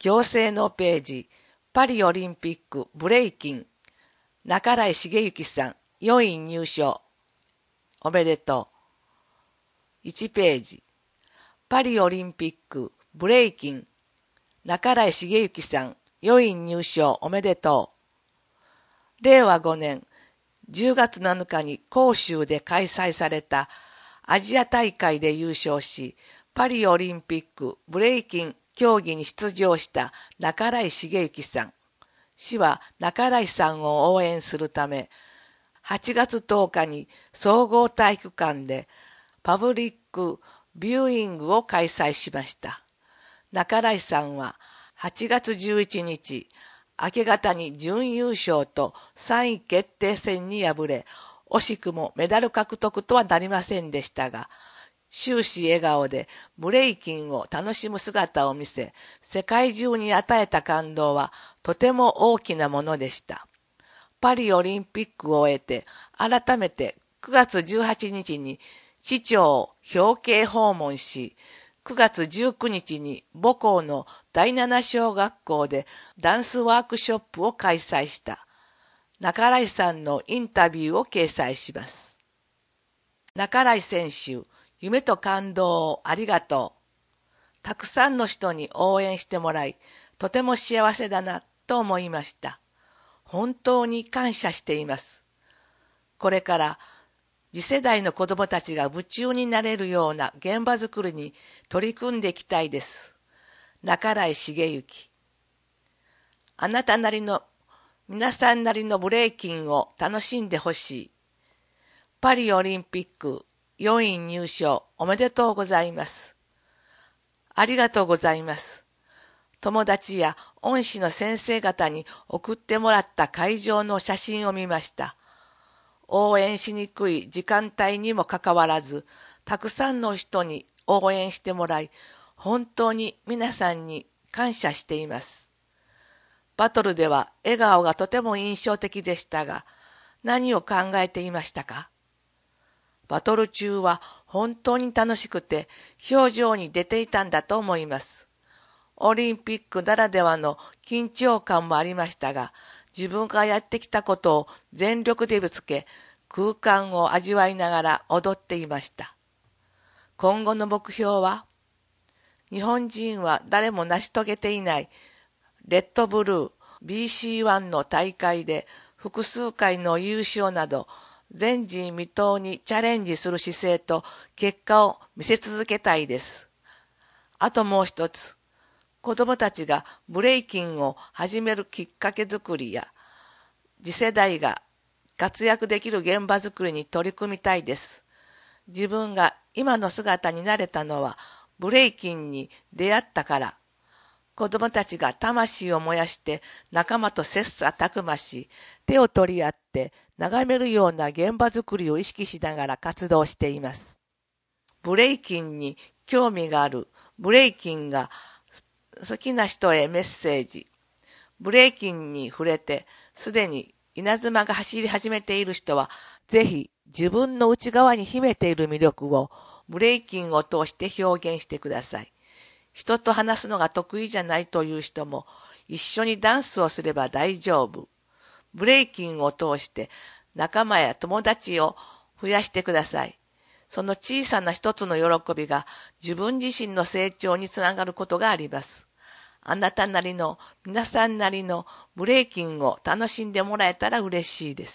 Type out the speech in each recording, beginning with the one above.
行政のページ、パリオリンピックブレイキン、半井茂之さん、4位入賞。おめでとう。1ページ、パリオリンピックブレイキン、半井茂之さん、4位入賞おめでとう。令和5年10月7日に広州で開催されたアジア大会で優勝し、パリオリンピックブレイキン競技に出場した半井茂之さん。市は半井さんを応援するため、8月10日に総合体育館でパブリックビューイングを開催しました。半井さんは8月11日、明け方に準優勝と3位決定戦に敗れ、惜しくもメダル獲得とはなりませんでしたが、終始笑顔でブレイキンを楽しむ姿を見せ、世界中に与えた感動はとても大きなものでした。パリオリンピックを終えて、改めて9月18日に市長を表敬訪問し、9月19日に母校の第七小学校でダンスワークショップを開催した。半井さんのインタビューを掲載します。半井選手、夢と感動をありがとう。たくさんの人に応援してもらい、とても幸せだなと思いました。本当に感謝しています。これから次世代の子どもたちが夢中になれるような現場作りに取り組んでいきたいです。半井茂之。あなたなりの、皆さんなりのブレイキンを楽しんでほしい。パリオリンピック4位入賞おめでとうございます。ありがとうございます。友達や恩師の先生方に送ってもらった会場の写真を見ました。応援しにくい時間帯にもかかわらず、たくさんの人に応援してもらい、本当に皆さんに感謝しています。バトルでは笑顔がとても印象的でしたが、何を考えていましたか？バトル中は本当に楽しくて表情に出ていたんだと思います。オリンピックならではの緊張感もありましたが、自分がやってきたことを全力でぶつけ、空間を味わいながら踊っていました。今後の目標は、日本人は誰も成し遂げていないレッドブルー BC1 の大会で複数回の優勝など、前人未到にチャレンジする姿勢と結果を見せ続けたいです。あともう一つ、子どもたちがブレイキンを始めるきっかけ作りや、次世代が活躍できる現場作りに取り組みたいです。自分が今の姿になれたのはブレイキンに出会ったから。子どもたちが魂を燃やして仲間と切磋琢磨し、手を取り合って眺めるような現場作りを意識しながら活動しています。ブレイキンに興味がある、ブレイキンが好きな人へメッセージ。ブレイキンに触れて、すでに稲妻が走り始めている人は、ぜひ自分の内側に秘めている魅力をブレイキンを通して表現してください。人と話すのが得意じゃないという人も一緒にダンスをすれば大丈夫。ブレイキンを通して仲間や友達を増やしてください。その小さな一つの喜びが自分自身の成長につながることがあります。あなたなりの、皆さんなりのブレイキンを楽しんでもらえたら嬉しいです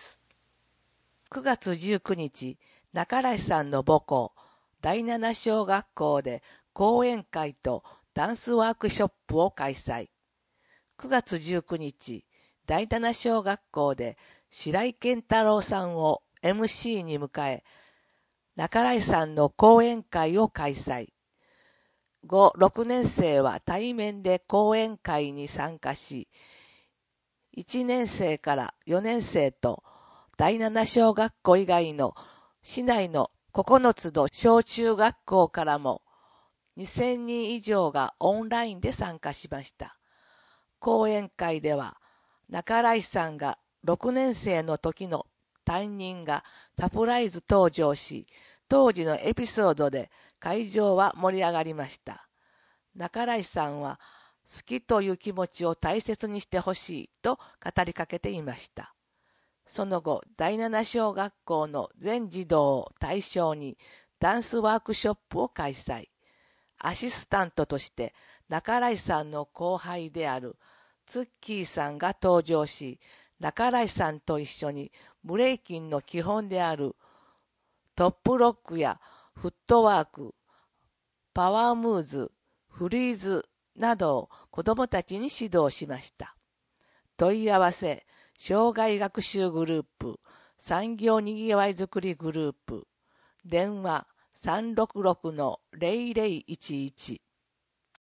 。9月19日、半井さんの母校、第七小学校で講演会とダンスワークショップを開催。9月19日、第七小学校で白井健太郎さんを MC に迎え、半井さんの講演会を開催。5、6年生は対面で講演会に参加し、1年生から4年生と第七小学校以外の市内の9つの小中学校からも2000人以上がオンラインで参加しました。講演会では、半井さんが6年生の時の担任がサプライズ登場し、当時のエピソードで会場は盛り上がりました。半井さんは好きという気持ちを大切にしてほしいと語りかけていました。その後、第七小学校の全児童を対象にダンスワークショップを開催。アシスタントとして中井さんの後輩であるツッキーさんが登場し、中井さんと一緒にブレイキンの基本であるトップロックやフットワーク、パワームーズ、フリーズなどを子どもたちに指導しました。問い合わせ、障害学習グループ、産業にぎわいづくりグループ、電話366-0011